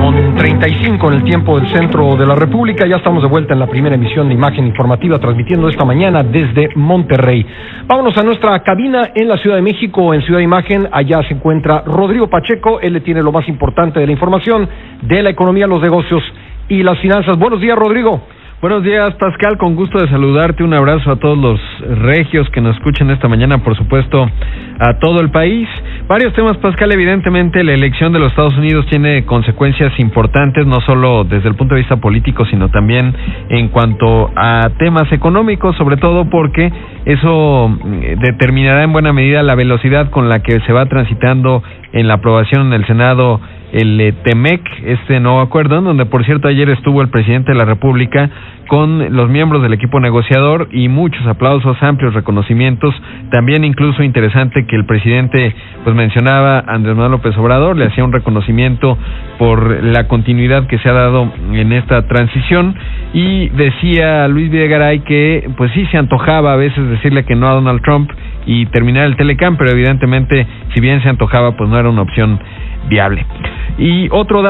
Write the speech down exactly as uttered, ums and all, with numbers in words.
con treinta y cinco en el tiempo del centro de la República. Ya estamos de vuelta en la primera emisión de Imagen Informativa, transmitiendo esta mañana desde Monterrey. Vámonos a nuestra cabina en la Ciudad de México, en Ciudad Imagen. Allá se encuentra Rodrigo Pacheco. Él le tiene lo más importante de la información de la economía, los negocios y las finanzas. Buenos días, Rodrigo. Buenos días, Pascal, con gusto de saludarte, un abrazo a todos los regios que nos escuchan esta mañana, por supuesto, a todo el país. Varios temas, Pascal, evidentemente la elección de los Estados Unidos tiene consecuencias importantes, no solo desde el punto de vista político, sino también en cuanto a temas económicos, sobre todo porque eso determinará en buena medida la velocidad con la que se va transitando en la aprobación en el Senado el eh, TEMEC, este nuevo acuerdo, en donde por cierto ayer estuvo el presidente de la República con los miembros del equipo negociador y muchos aplausos, amplios reconocimientos. También incluso interesante que el presidente pues mencionaba a Andrés Manuel López Obrador, le hacía un reconocimiento por la continuidad que se ha dado en esta transición, y decía Luis Videgaray que pues sí se antojaba a veces decirle que no a Donald Trump y terminar el Telecán, pero evidentemente si bien se antojaba pues no era una opción viable. Y otro dato